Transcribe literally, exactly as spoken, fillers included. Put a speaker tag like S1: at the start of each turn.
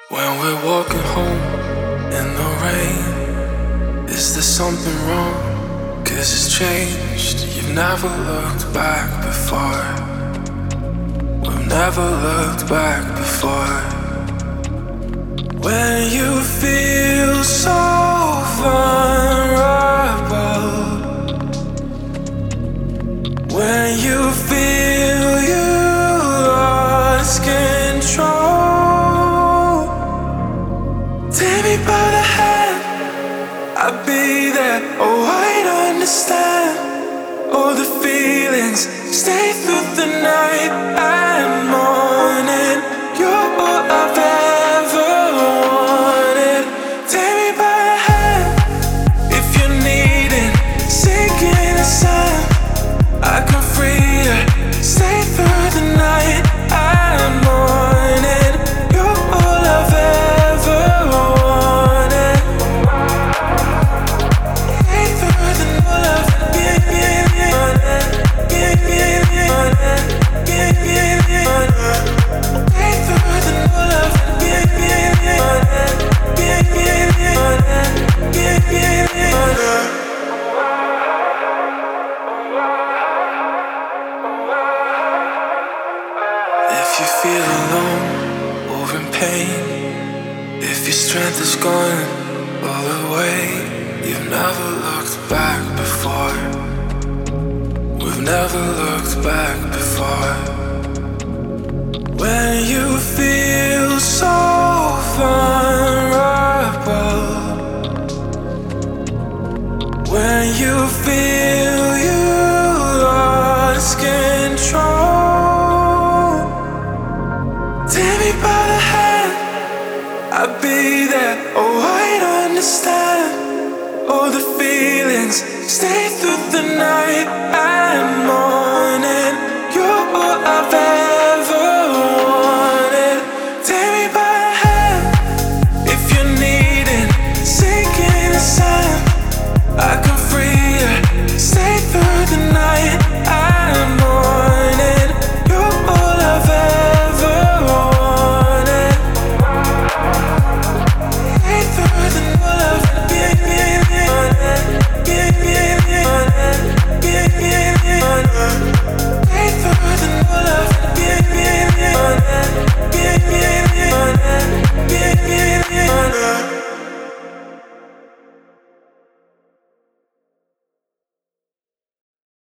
S1: When we're walking home in the rain, is there something wrong? Cause it's changed. You've never looked back before. We've never looked back before. When you feel so vulnerable, when you feel you lost control, take me by the hand, I'll be there. Oh, I'd understand all the feelings. Stay through the night and morning. You're all I've ever wanted. Take me by the hand if you need it. Sinking the sun, I can free you. Stay through the night and morning. You're all I've ever wanted. Stay through the night. Yeah, yeah, yeah. Yeah, yeah, yeah. Yeah, yeah, yeah. Stay through the night. Yeah, yeah, yeah. Yeah, yeah, yeah. Yeah, yeah, yeah. If you feel alone or in pain, if your strength is gone all the way, you've never looked back before. We've never looked back before. When you feel so vulnerable, when you feel you lost control, take me by the hand, I'll be there. Oh, I'd understand all the feelings. Stay through the night and morning.